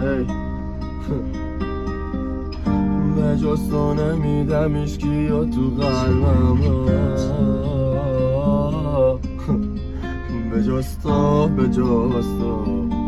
به جز تو نمیدم اشکی یا تو قلبم را، به جز تو به جز تو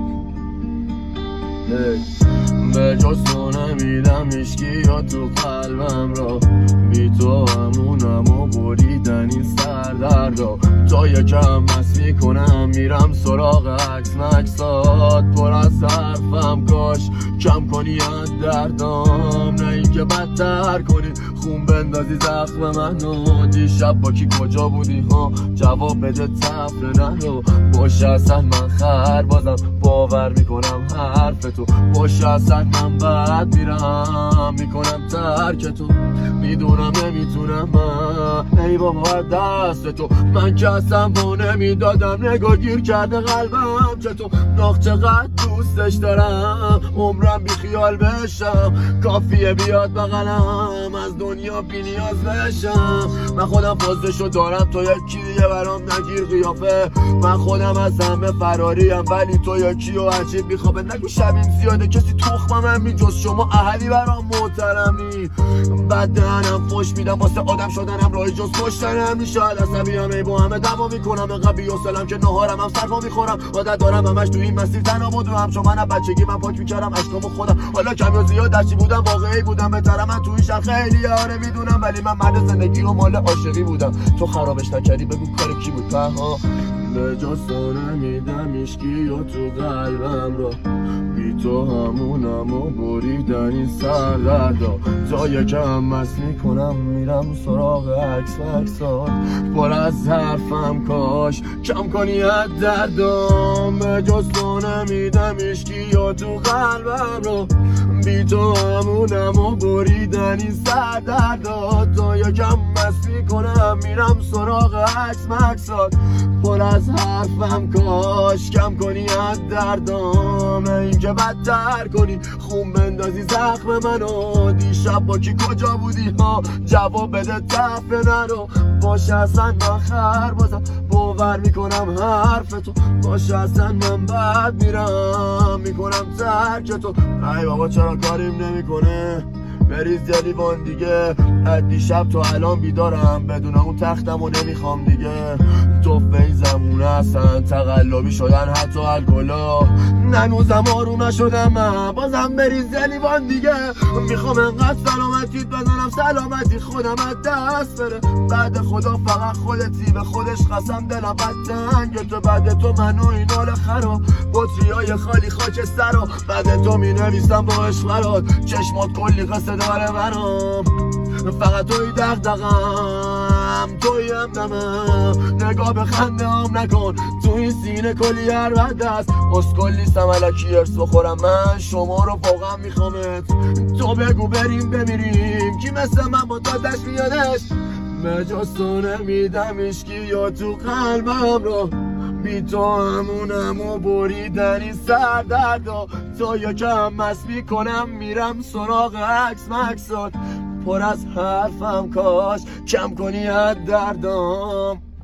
به جز تو نمیدم اشکی یا تو قلبم را، بی تو همونم و بریدن این سردردا. تا یکم مست میکنم میرم سراغ عکس مکسات، پر از حرفم کاش کم کنی از دردام، نه اینکه بدتر کنی خون بندازی زخم منو. دیشب با کی کجا بودی ها، جواب بده طفل نرو. باشه اصلا من خر بازم باور میکنم حرف تو، باشه اصلا من بد میرم میکنم ترک تو. میدونم نمیتونم من، ای بابا دست تو، من که اصلا با نمیدادم، نگاه گیر کرده قلبم چطور. ناخ چقدر دوستش دارم، عمرم بی خیال بشم، کافیه بیاد بغلم از دنیا بی نیاز بشم. من خودم فازشو دارم تو یکی دیگه برام نگیر قیافه، من خودم از همه فراریم ولی تو یکی و عجیب میخوابه. نگو شبیم زیاده کسی تخمم هم جز شما اهلی برام محترمی. بعد دهنم فش میدم واسه آدم شدنم، راهی جز کشتنم نیست. شاید عصبی هم ای با همه دوا میکنم، انقدر بی‌حوصله‌ام که نهارم هم صرفا میخورم. عادت دارم همش تو این مسیر تنها بدوم، چون من بچگی من پاک میکردم اشکامو خودم. حالا کم یا زیاد درچی بودم واقعی بودم، بهتره من تو این شهر خیلی آره میدونم، ولی من مرد زندگی و مال عاشقی بودم. تو خرابش نکردی بگو کار کی بود پها. به جز تو نمیدم اشکی یا تو قلبم را، بی تو همونم و بریدن این سردردا. تا یکم مست میکنم میرم سراغ عکس مکسات، پر از حرفم کاش کم کنی از دردام. به جز تو نمیدم اشکی یا تو قلبم را، بی تو همونم و بریدن این سردردا. تا یکم مست میکنم میرم سراغ عکس مکسات، پر از حرفم کاش کم کنی از دردام، نه اینکه بدتر کنی خون بندازی زخم منو. دیشب با کی کجا بودی ها، جواب بده طفل نرو. باشه اصلا من خر بازم باور میکنم حرف تو، باشه اصلا من بد میرم میکنم ترک تو. ای بابا چرا کاریم نمیکنه، بریز یه لیوان دیگه. دیشب تو الان بیدارم، بدون اون تختم و نمیخوام دیگه. تو این زمونه اصلا تقلبی شدن حتی الکلا، ننوزم آروم نشدم من، بازم بریز یه لیوان دیگه. میخوام انقدر سلامتیت بزنم سلامتی خودم از دست بره. بعد خدا فقط خودتی، به خودش قسم دلم بد تنگ تو. بعد تو منو این حال خراب بطریای خالی خاکسترا، بعد تو مینویسم با عشق برات، چشمات کلی قصه داره برام. فقط توی دغدغم توی همدمم، نگاه به خنده هم نکن تو این سینه کلی هر بد است. اسکل نیستم الکی ارس بخورم، من شما رو واقعا میخوامت. تو بگو بریم بمیریم کی مثل من با دادش میادش. به جز تو نمیدم اشکی یا تو قلبم رو، بی تو همونم و بریدن این سردردا. تا یکم مست میکنم میرم سراغ عکس مکسات، پر از حرفم کاش کم کنی از دردام.